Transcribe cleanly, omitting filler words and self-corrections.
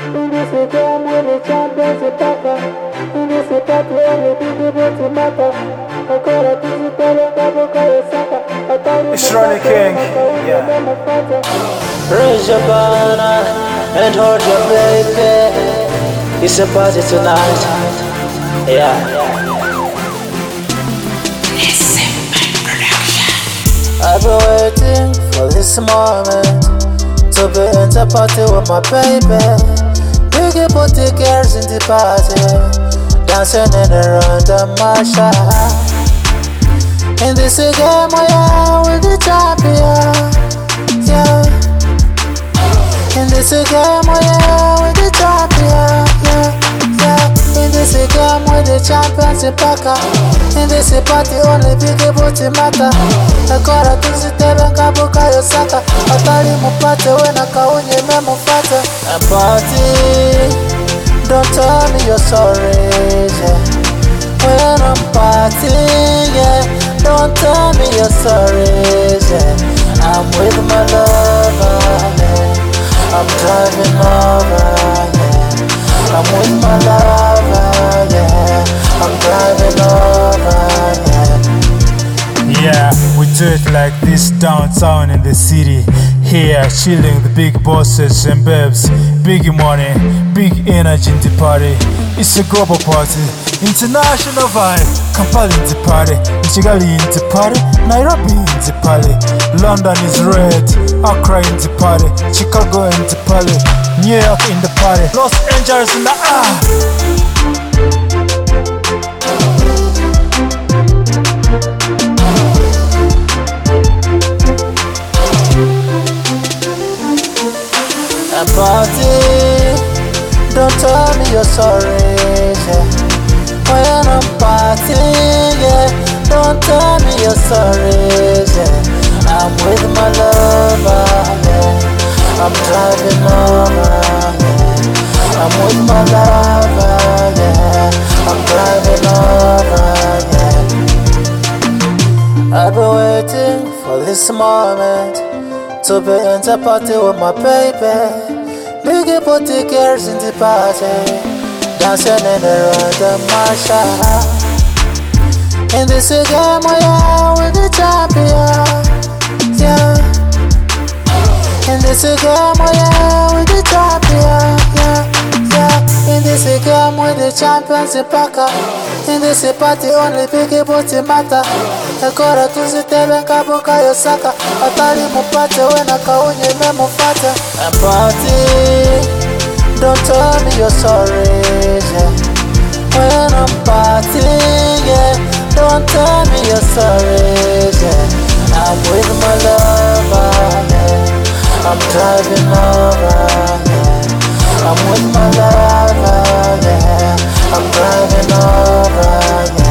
In this game with the champions in Taka. In this party only people to matter. I call a digital and double call Saka. It's Ronnie King, yeah. Raise your banner and hold your baby. It's a party tonight, yeah. I've been waiting for this moment to be in the party with my baby. Biggie booty girls in the party, dancing in around the masha. In this game we are with the champion, yeah. In this game we are with the champion, yeah, yeah. In this game with the champions in Paka. In this party only biggie booty matter. Nakora tuzitebe ngabuka yosaka. Atali mupate wena kaunye memufate. And party, don't tell me you're sorry, yeah. When I'm partying, yeah, don't tell me you're sorry, yeah. I'm with my lover, yeah. I'm driving over, yeah. I'm with my lover, yeah. I'm driving over, yeah. Yeah, we do it like this downtown in the city. Here, chilling the big bosses and babes. Big money, big energy in the party. It's a global party, international vibe. Kampala in the party, Kigali in the party, Nairobi in the party. London is red, Accra in the party, Chicago in the party, New York in the party, Los Angeles in the Party, don't tell me you're sorry, yeah. When I'm partying, yeah, don't tell me you're sorry, yeah. I'm with my lover, yeah. I'm driving over, yeah. I'm with my lover, yeah. I'm driving over, yeah. I've been waiting for this moment to be in the party with my baby. Biggie booty girls in the party, dancing in around the masha. In this game we are with the champion, yeah. In this game we are with the champion, yeah, yeah. In this game with the champions in Paka. In this party only biggie booty matter. Nakora tuzitebe ngabuka yosaka. Atali mupate wena kaunye memufate. And party, don't tell me you're sorry, yeah. When I'm partying, yeah, don't tell me you're sorry, yeah. I'm with my lover, yeah. I'm driving over, yeah. I'm with my lover, yeah. I'm driving over, yeah.